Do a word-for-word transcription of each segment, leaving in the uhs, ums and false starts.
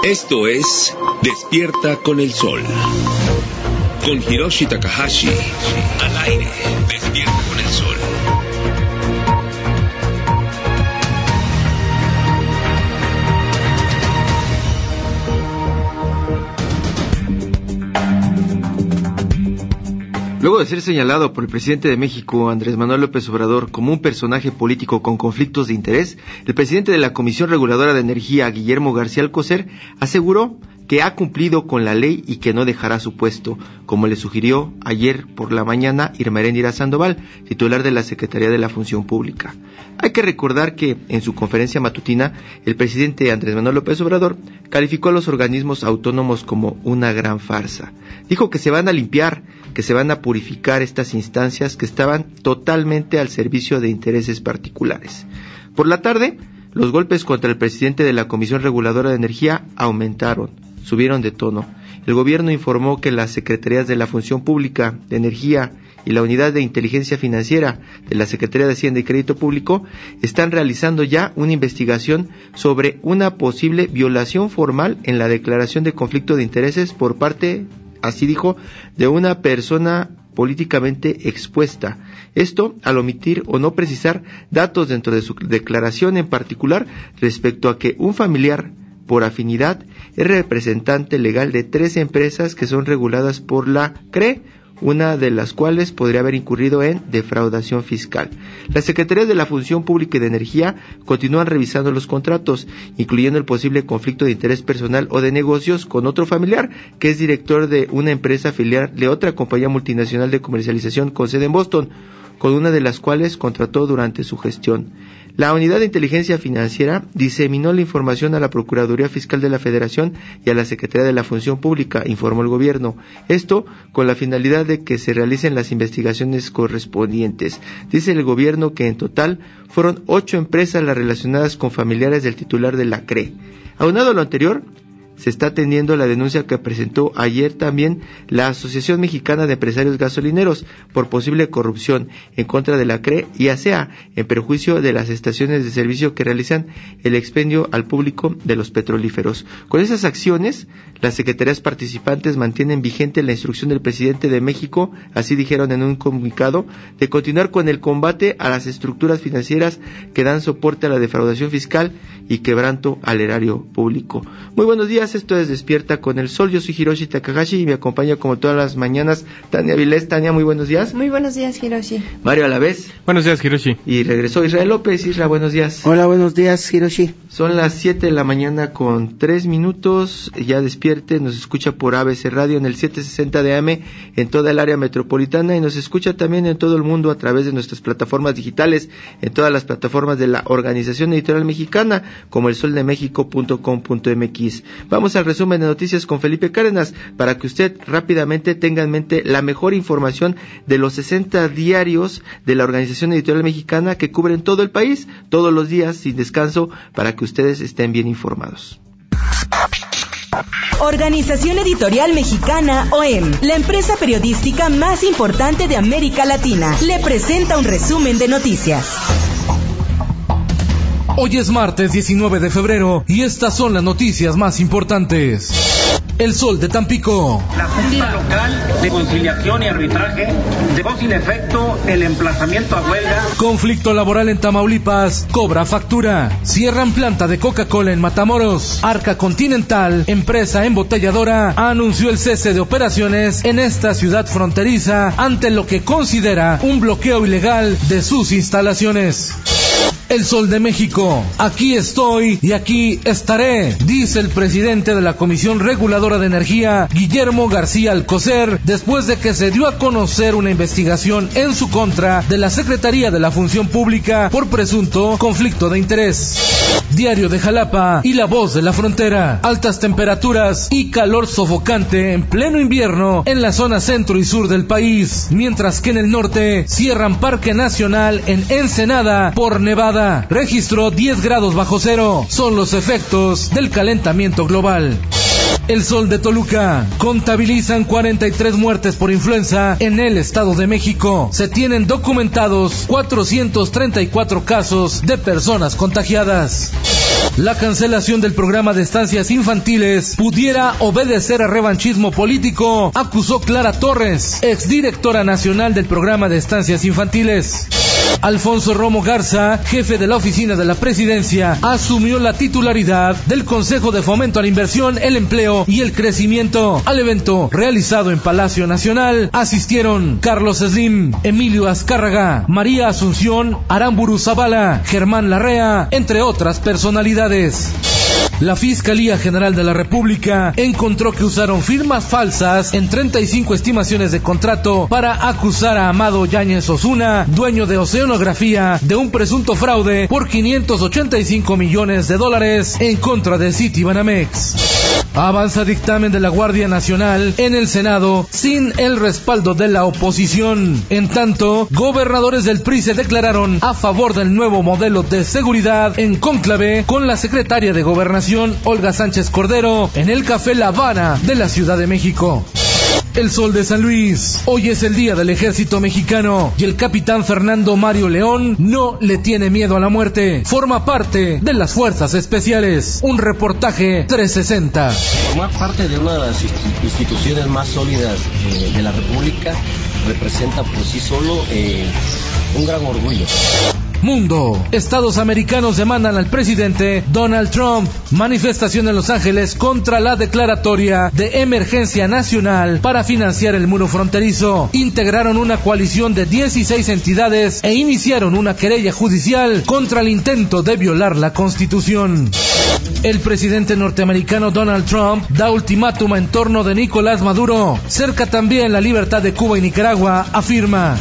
Esto es Despierta con el Sol. Con Hiroshi Takahashi. Al aire. Despierta con el Sol. Luego de ser señalado por el presidente de México, Andrés Manuel López Obrador, como un personaje político con conflictos de interés, el presidente de la Comisión Reguladora de Energía, Guillermo García Alcocer, aseguró que ha cumplido con la ley y que no dejará su puesto, como le sugirió ayer por la mañana Irma Heréndira Sandoval, titular de la Secretaría de la Función Pública. Hay que recordar que, en su conferencia matutina, el presidente Andrés Manuel López Obrador calificó a los organismos autónomos como una gran farsa. Dijo que se van a limpiar, que se van a purificar estas instancias que estaban totalmente al servicio de intereses particulares. Por la tarde, los golpes contra el presidente de la Comisión Reguladora de Energía aumentaron, subieron de tono. El gobierno informó que las secretarías de la Función Pública de Energía y la Unidad de Inteligencia Financiera de la Secretaría de Hacienda y Crédito Público están realizando ya una investigación sobre una posible violación formal en la declaración de conflicto de intereses por parte, así dijo, de una persona políticamente expuesta. Esto al omitir o no precisar datos dentro de su declaración, en particular respecto a que un familiar por afinidad es representante legal de tres empresas que son reguladas por la C R E, una de las cuales podría haber incurrido en defraudación fiscal. Las Secretarías de la Función Pública y de Energía continúan revisando los contratos, incluyendo el posible conflicto de interés personal o de negocios con otro familiar, que es director de una empresa filial de otra compañía multinacional de comercialización con sede en Boston, con una de las cuales contrató durante su gestión. La Unidad de Inteligencia Financiera diseminó la información a la Procuraduría Fiscal de la Federación y a la Secretaría de la Función Pública, informó el gobierno. Esto con la finalidad de que se realicen las investigaciones correspondientes. Dice el gobierno que en total fueron ocho empresas las relacionadas con familiares del titular de la C R E. Aunado a lo anterior, se está atendiendo la denuncia que presentó ayer también la Asociación Mexicana de Empresarios Gasolineros por posible corrupción en contra de la C R E y ASEA, en perjuicio de las estaciones de servicio que realizan el expendio al público de los petrolíferos. Con esas acciones, las secretarías participantes mantienen vigente la instrucción del presidente de México, así dijeron en un comunicado, de continuar con el combate a las estructuras financieras que dan soporte a la defraudación fiscal y quebranto al erario público. Muy buenos días. Esto es Despierta con el Sol. Yo soy Hiroshi Takahashi y me acompaña como todas las mañanas Tania Vilés. Tania, muy buenos días. Muy buenos días, Hiroshi. Mario Alavés. Buenos días, Hiroshi. Y regresó Israel López. Isra, buenos días. Hola, buenos días, Hiroshi. Son las siete de la mañana con tres minutos. Ya despierte, nos escucha por A B C Radio en el setecientos sesenta de A M en toda el área metropolitana y nos escucha también en todo el mundo a través de nuestras plataformas digitales, en todas las plataformas de la Organización Editorial Mexicana, como el sol de méxico punto com punto m x. Vamos al resumen de noticias con Felipe Cárdenas para que usted rápidamente tenga en mente la mejor información de los sesenta diarios de la Organización Editorial Mexicana que cubren todo el país, todos los días, sin descanso, para que ustedes estén bien informados. Organización Editorial Mexicana, O E M, la empresa periodística más importante de América Latina, le presenta un resumen de noticias. Hoy es martes diecinueve de febrero y estas son las noticias más importantes. El Sol de Tampico. La Junta Local de Conciliación y Arbitraje dejó sin efecto el emplazamiento a huelga. Conflicto laboral en Tamaulipas cobra factura. Cierran planta de Coca-Cola en Matamoros. Arca Continental, empresa embotelladora, anunció el cese de operaciones en esta ciudad fronteriza ante lo que considera un bloqueo ilegal de sus instalaciones. El Sol de México. Aquí estoy y aquí estaré, dice el presidente de la Comisión Reguladora de Energía, Guillermo García Alcocer, después de que se dio a conocer una investigación en su contra de la Secretaría de la Función Pública por presunto conflicto de interés. Diario de Jalapa y La Voz de la Frontera. Altas temperaturas y calor sofocante en pleno invierno en la zona centro y sur del país, mientras que en el norte cierran Parque Nacional en Ensenada por nevada. Registró diez grados bajo cero. Son los efectos del calentamiento global. El Sol de Toluca. Contabilizan cuarenta y tres muertes por influenza en el Estado de México. Se tienen documentados cuatrocientos treinta y cuatro casos de personas contagiadas. La cancelación del programa de estancias infantiles pudiera obedecer a revanchismo político, acusó Clara Torres, exdirectora nacional del programa de estancias infantiles. Alfonso Romo Garza, jefe de la oficina de la presidencia, asumió la titularidad del Consejo de Fomento a la Inversión, el Empleo y el Crecimiento. Al evento realizado en Palacio Nacional asistieron Carlos Slim, Emilio Azcárraga, María Asunción Aramburu Zavala, Germán Larrea, entre otras personalidades. La Fiscalía General de la República encontró que usaron firmas falsas en treinta y cinco estimaciones de contrato para acusar a Amado Yáñez Osuna, dueño de Oceanografía, de un presunto fraude por quinientos ochenta y cinco millones de dólares en contra de Citibanamex. Avanza dictamen de la Guardia Nacional en el Senado sin el respaldo de la oposición. En tanto, gobernadores del P R I se declararon a favor del nuevo modelo de seguridad en cónclave con la secretaria de Gobernación, Olga Sánchez Cordero, en el Café La Habana de la Ciudad de México. El Sol de San Luis. Hoy es el día del ejército mexicano y el capitán Fernando Mario León no le tiene miedo a la muerte. Forma parte de las fuerzas especiales. Un reportaje trescientos sesenta. Formar parte de una de las instituciones más sólidas eh, de la República representa por sí solo eh, un gran orgullo. Mundo. Estados americanos demandan al presidente Donald Trump. Manifestación en Los Ángeles contra la declaratoria de emergencia nacional para financiar el muro fronterizo. Integraron una coalición de dieciséis entidades e iniciaron una querella judicial contra el intento de violar la Constitución. El presidente norteamericano Donald Trump da ultimátum en torno de Nicolás Maduro. Cerca también la libertad de Cuba y Nicaragua, afirma.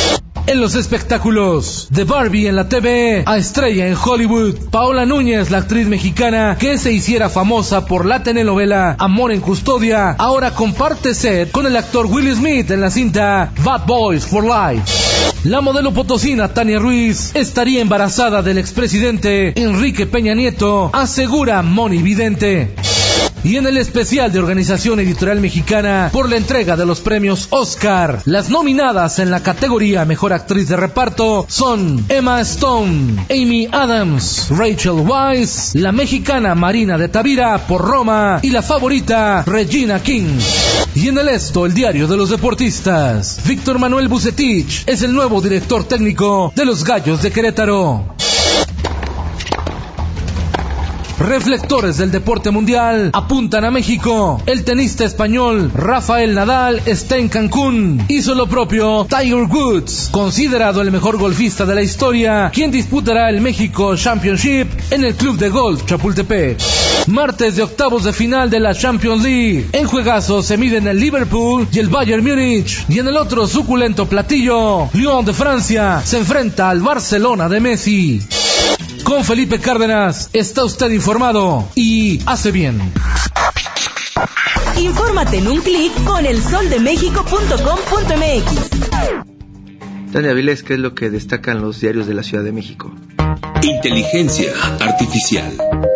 En los espectáculos, de Barbie en la T V a estrella en Hollywood. Paola Núñez, la actriz mexicana que se hiciera famosa por la telenovela Amor en Custodia, ahora comparte set con el actor Will Smith en la cinta Bad Boys for Life. La modelo potosina Tania Ruiz estaría embarazada del expresidente Enrique Peña Nieto, asegura Moni Vidente. Y en el especial de Organización Editorial Mexicana por la entrega de los premios Oscar, las nominadas en la categoría Mejor Actriz de Reparto son Emma Stone, Amy Adams, Rachel Weisz, la mexicana Marina de Tavira por Roma y la favorita Regina King. Y en el Esto, el diario de los deportistas, Víctor Manuel Bucetich es el nuevo director técnico de los Gallos de Querétaro. Reflectores del deporte mundial apuntan a México. El tenista español Rafael Nadal está en Cancún. Hizo lo propio Tiger Woods, considerado el mejor golfista de la historia, quien disputará el México Championship en el Club de Golf Chapultepec. Martes de octavos de final de la Champions League. En juegazo se miden el Liverpool y el Bayern Múnich. Y en el otro suculento platillo, Lyon de Francia se enfrenta al Barcelona de Messi. Con Felipe Cárdenas está usted informado y hace bien. Infórmate en un clic con el sol de méxico punto com punto m x. Tania Avilés, ¿qué es lo que destacan los diarios de la Ciudad de México? Inteligencia artificial.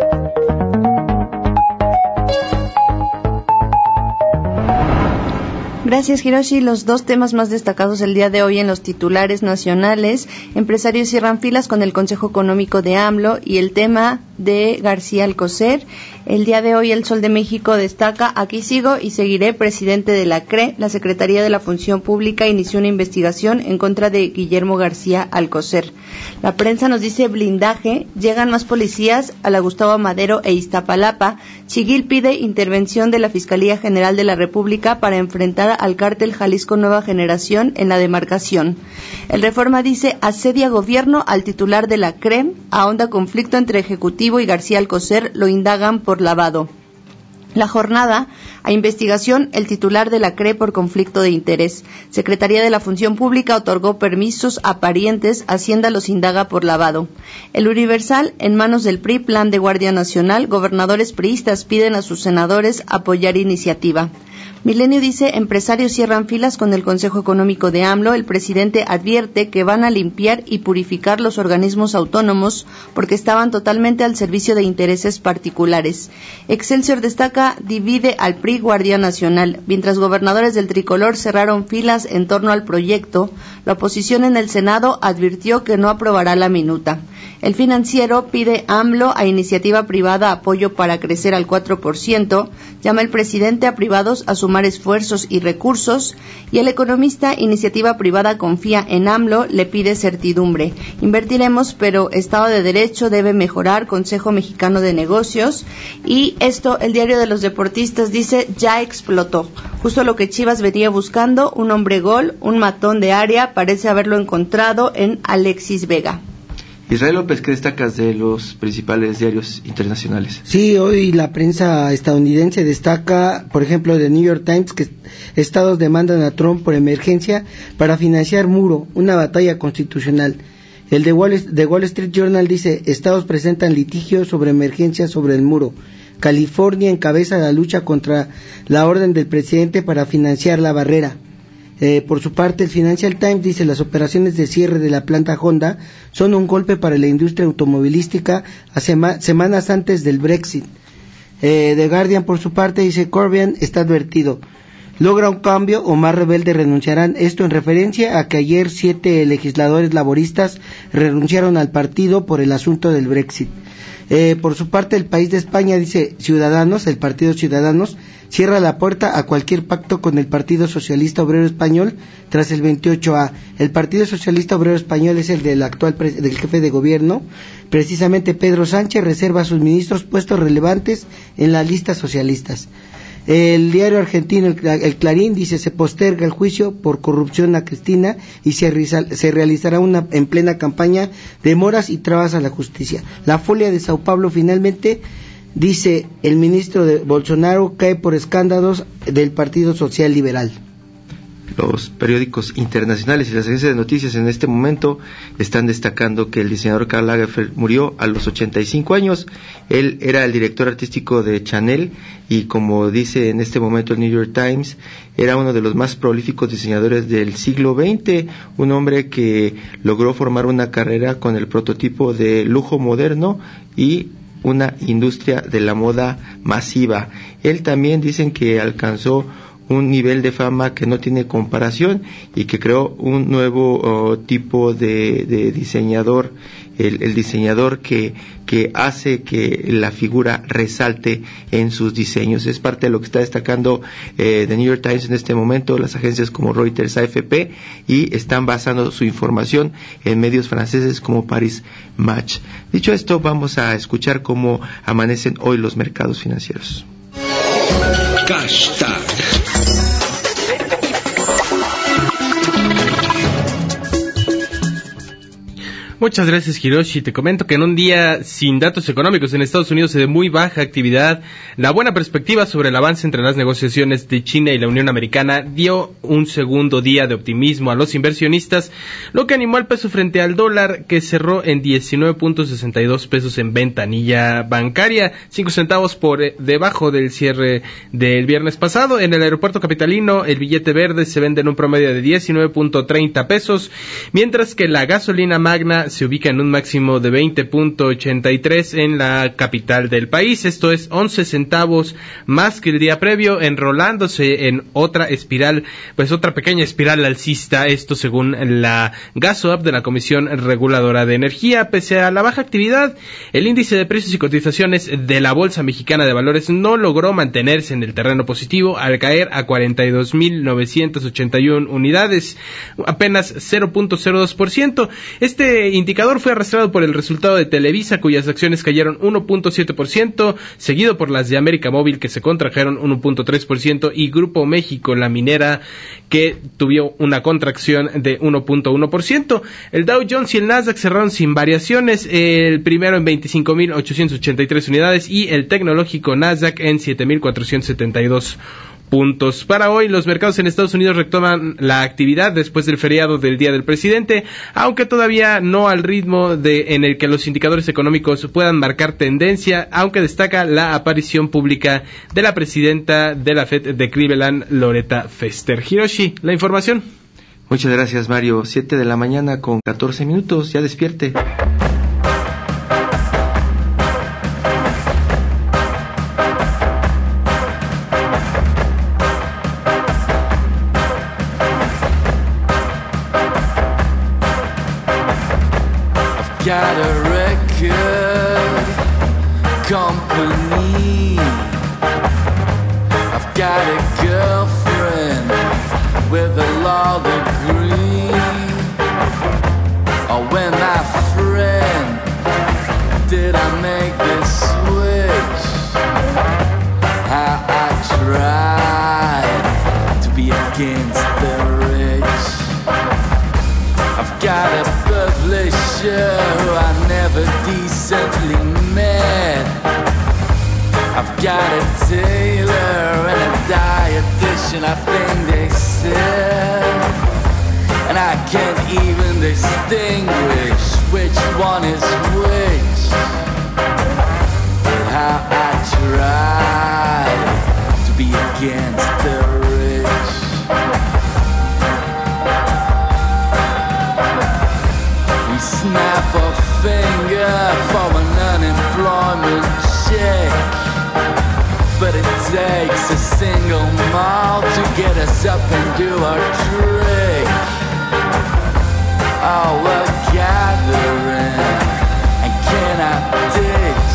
Gracias, Hiroshi. Los dos temas más destacados el día de hoy en los titulares nacionales: empresarios cierran filas con el Consejo Económico de AMLO, y el tema de García Alcocer. El día de hoy el Sol de México destaca: aquí sigo y seguiré presidente de la C R E. La Secretaría de la Función Pública inició una investigación en contra de Guillermo García Alcocer. La prensa nos dice: blindaje, llegan más policías a la Gustavo Madero e Iztapalapa. Chiguil pide intervención de la Fiscalía General de la República para enfrentar al cártel Jalisco Nueva Generación en la demarcación. El Reforma dice: asedia gobierno al titular de la C R E, ahonda conflicto entre Ejecutivo y García Alcocer, lo indagan por lavado. La Jornada: a investigación el titular de la C R E por conflicto de interés. Secretaría de la Función Pública otorgó permisos a parientes, Hacienda los indaga por lavado. El Universal: en manos del P R I, plan de Guardia Nacional, gobernadores priistas piden a sus senadores apoyar iniciativa. Milenio dice, empresarios cierran filas con el Consejo Económico de AMLO. El presidente advierte que van a limpiar y purificar los organismos autónomos porque estaban totalmente al servicio de intereses particulares. Excelsior destaca, divide al P R I Guardia Nacional. Mientras gobernadores del tricolor cerraron filas en torno al proyecto, la oposición en el Senado advirtió que no aprobará la minuta. El Financiero pide AMLO a iniciativa privada apoyo para crecer al cuatro por ciento, llama el presidente a privados a sumar esfuerzos y recursos, y el Economista, iniciativa privada confía en AMLO, le pide certidumbre. Invertiremos, pero Estado de Derecho debe mejorar, Consejo Mexicano de Negocios, y esto, el Diario de los Deportistas dice, ya explotó. Justo lo que Chivas venía buscando, un hombre gol, un matón de área, parece haberlo encontrado en Alexis Vega. Israel López, ¿qué destacas de los principales diarios internacionales? Sí, hoy la prensa estadounidense destaca, por ejemplo, de New York Times, que estados demandan a Trump por emergencia para financiar muro, una batalla constitucional. El de Wall, de Wall Street Journal dice, estados presentan litigio sobre emergencia sobre el muro. California encabeza la lucha contra la orden del presidente para financiar la barrera. Eh, por su parte, el Financial Times dice las operaciones de cierre de la planta Honda son un golpe para la industria automovilística a sema- semanas antes del Brexit. Eh, The Guardian, por su parte, dice Corbyn está advertido. Logra un cambio o más rebeldes renunciarán. Esto en referencia a que ayer siete legisladores laboristas renunciaron al partido por el asunto del Brexit. Eh, por su parte, el País de España dice Ciudadanos, el Partido Ciudadanos, cierra la puerta a cualquier pacto con el Partido Socialista Obrero Español tras el veintiocho A. El Partido Socialista Obrero Español es el del actual pre- del jefe de gobierno. Precisamente Pedro Sánchez reserva a sus ministros puestos relevantes en las listas socialistas. El diario argentino, el, el Clarín, dice se posterga el juicio por corrupción a Cristina y se, se realizará una en plena campaña demoras y trabas a la justicia. La Folia de Sao Paulo finalmente dice el ministro de Bolsonaro cae por escándalos del Partido Social Liberal. Los periódicos internacionales y las agencias de noticias en este momento están destacando que el diseñador Karl Lagerfeld murió a los ochenta y cinco años. Él era el director artístico de Chanel y, como dice en este momento el New York Times, era uno de los más prolíficos diseñadores del siglo veinte, un hombre que logró formar una carrera con el prototipo de lujo moderno y una industria de la moda masiva. Él también dicen que alcanzó un nivel de fama que no tiene comparación y que creó un nuevo uh, tipo de, de diseñador, el, el diseñador que, que hace que la figura resalte en sus diseños. Es parte de lo que está destacando eh, The New York Times en este momento, las agencias como Reuters, A F P, y están basando su información en medios franceses como Paris Match. Dicho esto, vamos a escuchar cómo amanecen hoy los mercados financieros. Hashtag. Muchas gracias, Hiroshi. Te comento que en un día sin datos económicos en Estados Unidos y de muy baja actividad, la buena perspectiva sobre el avance entre las negociaciones de China y la Unión Americana dio un segundo día de optimismo a los inversionistas, lo que animó al peso frente al dólar, que cerró en diecinueve punto sesenta y dos pesos en ventanilla bancaria, cinco centavos por debajo del cierre del viernes pasado. En el aeropuerto capitalino, el billete verde se vende en un promedio de diecinueve punto treinta pesos, mientras que la gasolina magna se ubica en un máximo de veinte punto ochenta y tres en la capital del país. Esto es once centavos más que el día previo, enrolándose en otra espiral, pues otra pequeña espiral alcista, esto según la GasOap de la Comisión Reguladora de Energía. Pese a la baja actividad, el índice de precios y cotizaciones de la Bolsa Mexicana de Valores no logró mantenerse en el terreno positivo al caer a cuarenta y dos mil novecientas ochenta y una unidades, apenas cero punto cero dos por ciento. Este indicador fue arrastrado por el resultado de Televisa, cuyas acciones cayeron uno punto siete por ciento, seguido por las de América Móvil, que se contrajeron uno punto tres por ciento, y Grupo México, la minera, que tuvo una contracción de uno punto uno por ciento. El Dow Jones y el Nasdaq cerraron sin variaciones, el primero en veinticinco mil ochocientas ochenta y tres unidades y el tecnológico Nasdaq en siete mil cuatrocientos setenta y dos puntos. Para hoy, los mercados en Estados Unidos retoman la actividad después del feriado del Día del Presidente, aunque todavía no al ritmo de en el que los indicadores económicos puedan marcar tendencia, aunque destaca la aparición pública de la presidenta de la Fed de Cleveland, Loretta Fester. Hiroshi, la información. Muchas gracias, Mario. Siete de la mañana con catorce minutos, ya despierte. Got a record company. I've got a girlfriend with a law degree. Oh, when my friend, did I make this switch? How I tried to be against the rich. I've got a publisher who I never decently met. I've got a tailor and a dietitian, I think they said. And I can't even distinguish which one is which. But how I tried to be against the rich. Snap a finger for an unemployment check, but it takes a single mile to get us up and do our trick. Oh, we're gathering and cannot ditch.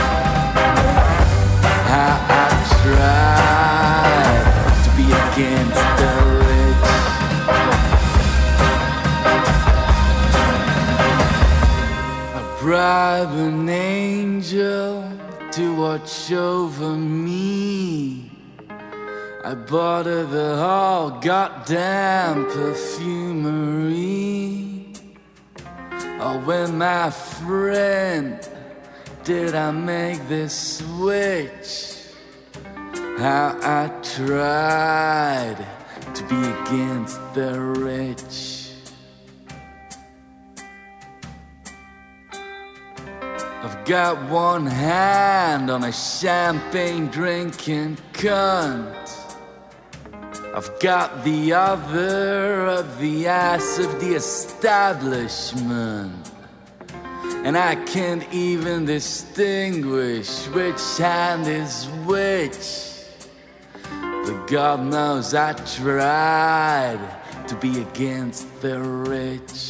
How I tried to be against the rich. Bribe an angel to watch over me. I bought her the whole goddamn perfumery. Oh, when my friend, did I make this switch? How I tried to be against the rich. I've got one hand on a champagne drinking cunt. I've got the other of the ass of the establishment. And I can't even distinguish which hand is which. But God knows I tried to be against the rich.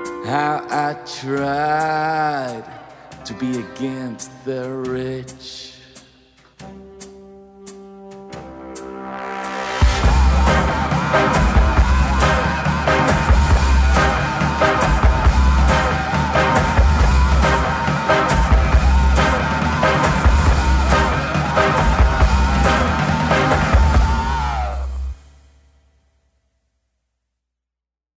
How I tried to be against the rich.